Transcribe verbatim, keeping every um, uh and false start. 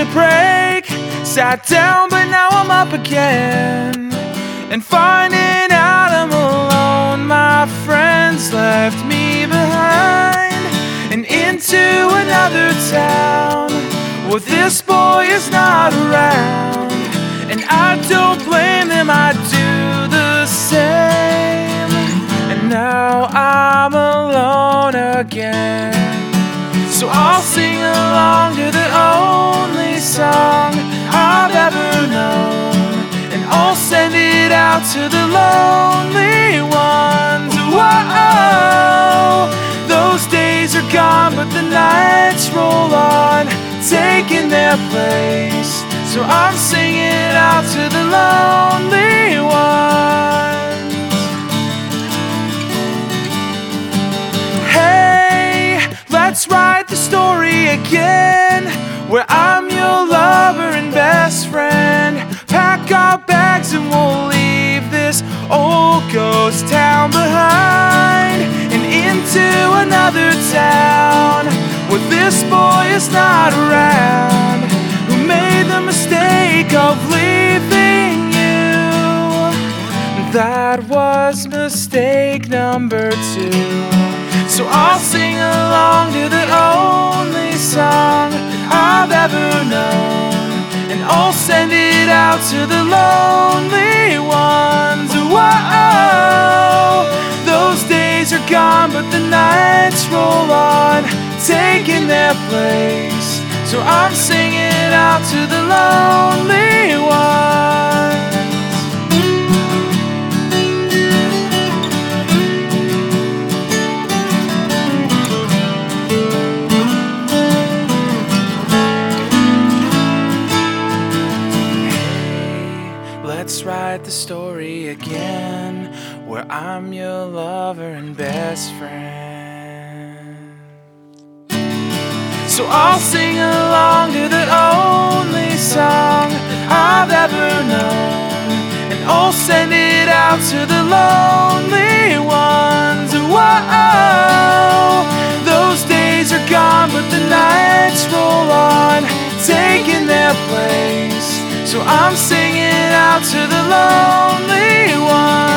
to break. Sat down, but now I'm up again. And finding out I'm alone, my friends left me behind. And into another town, well, this boy is not around. And I don't blame them, I do the same. And now I'm alone again. So I'll sing along to the only song I've ever known, and I'll send it out to the lonely ones. Whoa, those days are gone, but the nights roll on, taking their place. So I'm singing out to the lonely ones. Hey, let's write the story again, where I'm your lover and best friend. Pack our bags and we'll leave this old ghost town behind, and into another town where this boy is not around, who made the mistake of leaving you. That was mistake number two. So I'll sing along to the only song I've ever known, and I'll send it out to the lonely ones. Whoa, those days are gone, but the nights roll on, taking their place. So I'm singing out to the lonely ones. Let's write the story again, where I'm your lover and best friend. So I'll sing along to the only song I've ever known, and I'll send it out to the lonely ones. Whoa, those days are gone, but the nights roll on, taking their place. So I'm singing out to the lonely ones.